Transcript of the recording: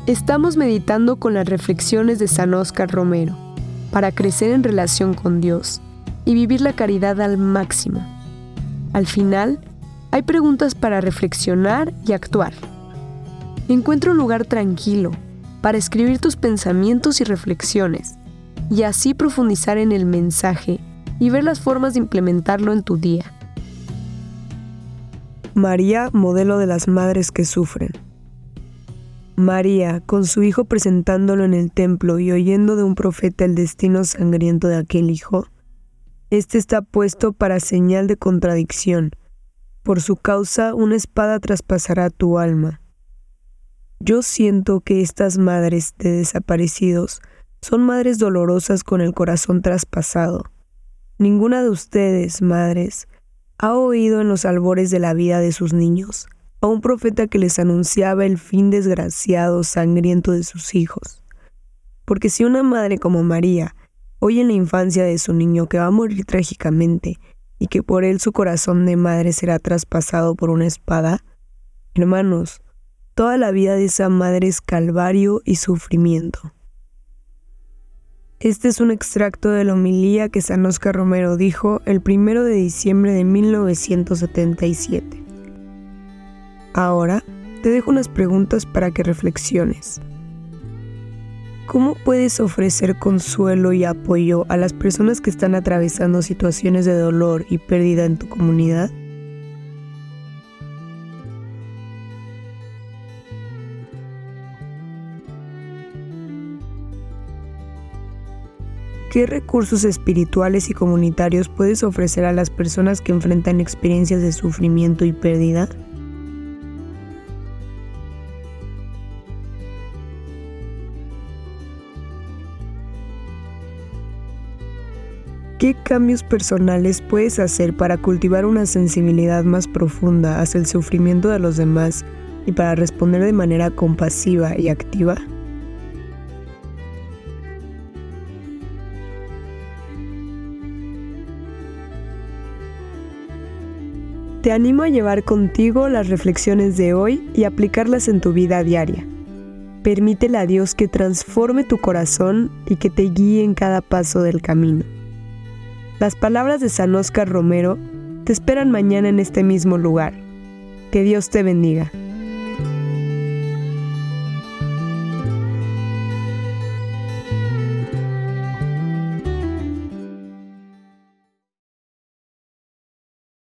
Estamos meditando con las reflexiones de San Óscar Romero para crecer en relación con Dios y vivir la caridad al máximo. Al final, hay preguntas para reflexionar y actuar. Encuentra un lugar tranquilo para escribir tus pensamientos y reflexiones y así profundizar en el mensaje y ver las formas de implementarlo en tu día. María, modelo de las madres que sufren. María, con su hijo presentándolo en el templo y oyendo de un profeta el destino sangriento de aquel hijo, este está puesto para señal de contradicción. Por su causa, una espada traspasará tu alma. Yo siento que estas madres de desaparecidos son madres dolorosas con el corazón traspasado. Ninguna de ustedes, madres, ha oído en los albores de la vida de sus niños a un profeta que les anunciaba el fin desgraciado, sangriento de sus hijos. Porque si una madre como María oye en la infancia de su niño que va a morir trágicamente y que por él su corazón de madre será traspasado por una espada, hermanos, toda la vida de esa madre es calvario y sufrimiento. Este es un extracto de la homilía que San Óscar Romero dijo el 1 de diciembre de 1977. Ahora te dejo unas preguntas para que reflexiones. ¿Cómo puedes ofrecer consuelo y apoyo a las personas que están atravesando situaciones de dolor y pérdida en tu comunidad? ¿Qué recursos espirituales y comunitarios puedes ofrecer a las personas que enfrentan experiencias de sufrimiento y pérdida? ¿Qué cambios personales puedes hacer para cultivar una sensibilidad más profunda hacia el sufrimiento de los demás y para responder de manera compasiva y activa? Te animo a llevar contigo las reflexiones de hoy y aplicarlas en tu vida diaria. Permítele a Dios que transforme tu corazón y que te guíe en cada paso del camino. Las palabras de San Óscar Romero te esperan mañana en este mismo lugar. Que Dios te bendiga.